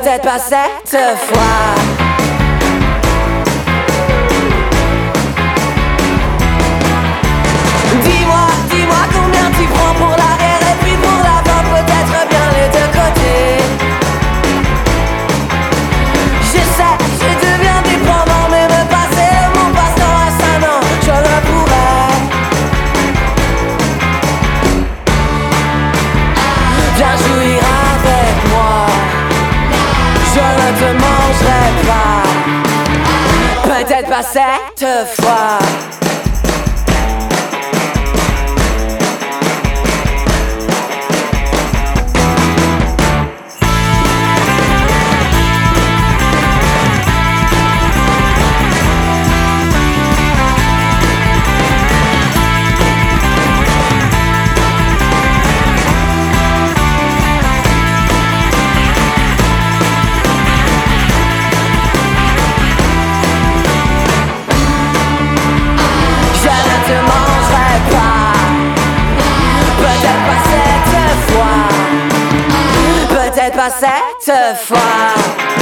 peut-être pas cette fois. Dis-moi combien tu prends pour l'arrière et puis pour l'avant, peut-être bien les deux côtés. Je sais, je deviens dépendant, mais me passer mon passe-temps à 5 ans, je le pourrais. Viens jouir avec moi, je ne te mangerai pas, peut-être pas cette fois. Peut-être pas cette fois.